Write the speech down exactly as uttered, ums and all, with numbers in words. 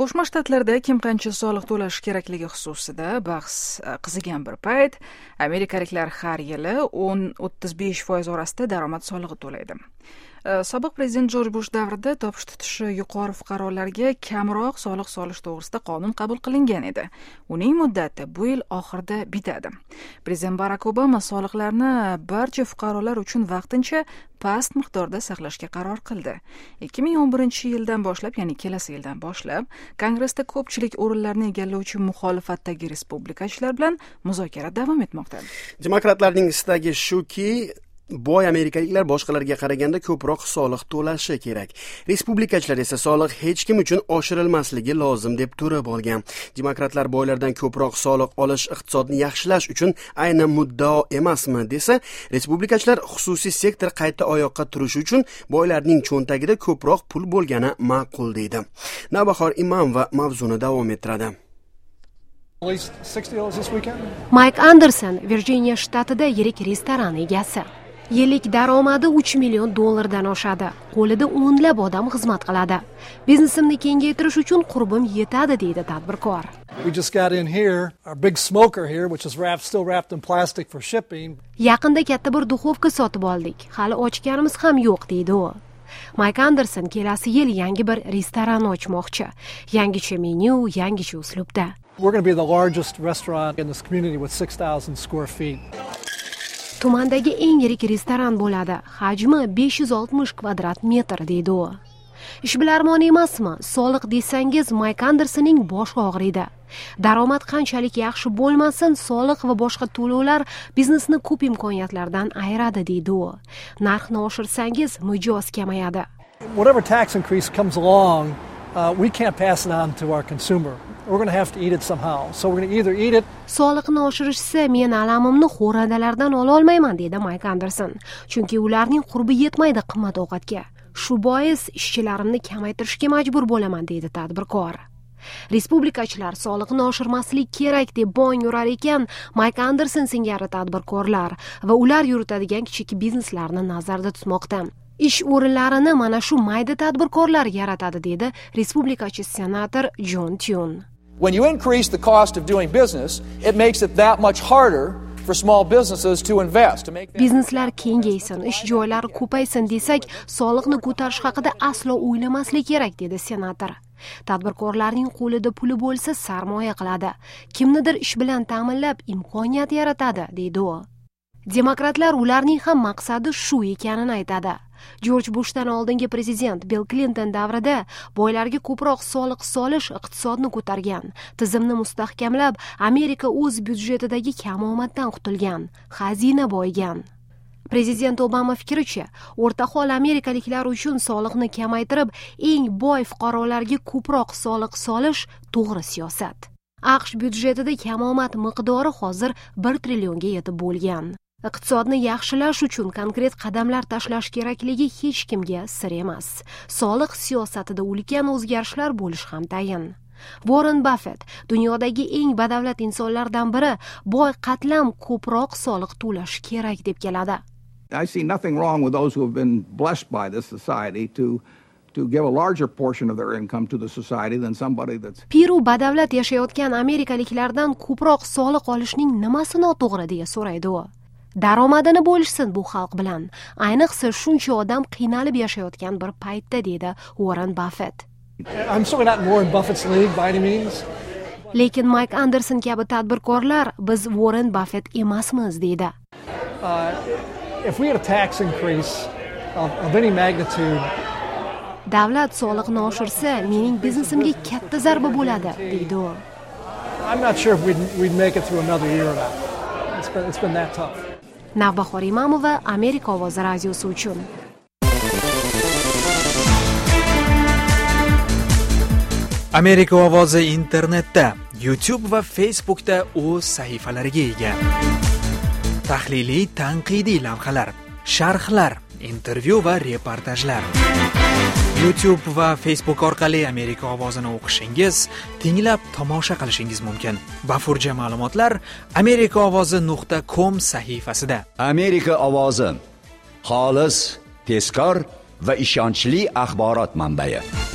Qo'shma Shtatlarda kim qancha soliq to'lash kerakligi xususida bahs qizigan bir payt amerikaliklar har yili o'n o'ttiz besh foiz orasida daromad solig'i to'laydi. Sobiq prezident Jorj Bush davrida topish tutishi yuqori fuqarolarga kamroq soliq solish to'g'risida qonun qabul qilingan edi. Uning muddati bu yil oxirida bitadi. Prezident Barack Obama soliqlarni barcha fuqarolar uchun vaqtincha past miqdorda saqlashga qaror qildi. ikki ming o'n birinchi yildan boshlab, ya'ni kelasi yildan boshlab, Kongressda ko'pchilik o'rinlarni egallovchi muxolifatdagi respublikachilar bilan muzokara davom etmoqda. Demokratlarning istagi shuki, boy amerikaliklar boshqalarga qaraganda ko'proq soliq to'lashi kerak. Respublikachilar esa soliq hech kim uchun oshirilmasligi lozim deb turib olgan. Demokratlar boylardan ko'proq soliq olish iqtisodni yaxshilash uchun aynan muddao emasmi desa, respublikachilar xususiy sektor qayta oyoqqa turishi uchun boylarning cho'ntagida ko'proq pul bo'lgani ma'qul deydi. Navbahor Imamova mavzuni davom ettiradi. Mike Anderson Virjiniya shtatida yirik restoran egasi. Yillik daromadi uch million dollardan oshadi. Qo'lida o'nlab odam xizmat qiladi. Biznesimni kengaytirish uchun qurbim yetadi deydi tadbirkor. We just got in here, our big smoker here, which is wrapped, still wrapped in plastic for shipping. Yaqinda katta bir duxovka sotib oldik. Hali ochganimiz ham yo'q deydi u. Mike Anderson kelasi yil yangi bir restoran ochmoqchi. Yangicha menyu, yangicha uslubda. We're going to be the largest restaurant in this community with six thousand square feet. Tumandagi eng yirik restoran bo'ladi. Hajmi besh yuz oltmish kvadrat metr deydi u. Ishbilarmon emasmi? Soliq desangiz Mike Andersonning boshi og'riydi. Daromad qanchalik yaxshi bo'lmasin, soliq va boshqa to'lovlar biznesni ko'p imkoniyatlardan ayiradi deydi u. Narxni oshirsangiz mijoz kamayadi. Whatever tax increase comes along, uh, we can't pass it on to our consumer. We're going to have to eat it somehow. So we're going to either eat it. Soliqni oshirishsa, men alamimni xo'radalardan ola olmayman deydi Mike Anderson. Chunki ularning qurbi yetmaydi qimmat ovqatga. Shu bois ishchilarimni kamaytirishga majbur bo'laman deydi tadbirkor. Respublikachilar soliqni oshirmaslik kerak deb bong yurar ekan, Mike Anderson singari tadbirkorlar va ular yuritadigan kichik bizneslarni nazarda tutmoqda. Ish o'rinlarini mana shu mayda tadbirkorlar yaratadi dedi respublikachi senator John Thune. When you increase the cost of doing business, it makes it that much harder for small businesses to invest. To make Bizneslar kengaysin, ish joylari ko'paysin desak, soliqni ko'tarish haqida aslo o'ylamaslik kerak dedi senator. Tadbirkorlarning qo'lida puli bo'lsa sarmoya qiladi. Kimnidir ish bilan ta'minlab imkoniyat yaratadi deydi u. Demokratlar ularning ham maqsadi shu ekanini aytadi. Jorj Bushdan oldingi prezident Bill Clinton davrida boylarga ko'proq soliq solish iqtisodni ko'targan, tizimni mustahkamlab, Amerika o'z byudjetidagi kamomaddan qutulgan, xazina boygan. Prezident Obama fikricha, o'rtahol amerikaliklar uchun soliqni kamaytirib, eng boy fuqarolarga ko'proq soliq solish to'g'ri siyosat. AQSh byudjetida kamomad miqdori hozir bir trillionga yetib bo'lgan. Iqtisodni yaxshilash uchun konkret qadamlar tashlash kerakligi hech kimga sir emas. Soliq siyosatida ulkan o'zgarishlar bo'lish ham tayin. Warren Buffett dunyodagi eng badavlat insonlardan biri, boy qatlam ko'proq soliq to'lash kerak deb keladi. I see nothing wrong with those who have been blessed by this society to to give a larger portion of their income to the society than somebody that's Peru badavlat yashayotgan amerikaliklardan ko'proq soliq olishning nimasi noto'g'ri deya so'raydi u. Daromadini bo'lishsin bu xalq bilan. Ayniqsa shuncha odam qiynalib yashayotgan bir paytda dedi Warren Buffett. I'm certainly not in Warren Buffett's league by any means. Lekin Mike Anderson kabi tadbirkorlar biz Warren Buffett emasmiz dedi. Uh, if we had a tax increase of, of any magnitude, davlat soliqni oshirsa, mening biznesimga katta zarba bo'ladi dedi u. I'm not sure if we'd, we'd make it through another year or not. It's been, it's been that tough. Navbahor Imamova, Amerika ovozi radiosi uchun. Amerika ovozi internetda, YouTube va Facebookda o'z sahifalariga ega. Tahliliy, tanqidiy lavhalar, sharhlar, intervyu va reportajlar. YouTube va Facebook orqali Amerika ovozini o'qishingiz, tinglab tomosha qilishingiz mumkin. Bafurja ma'lumotlar amerika ovozi nuqta com sahifasida. Amerika ovozi xolis, tezkor va ishonchli axborot manbai.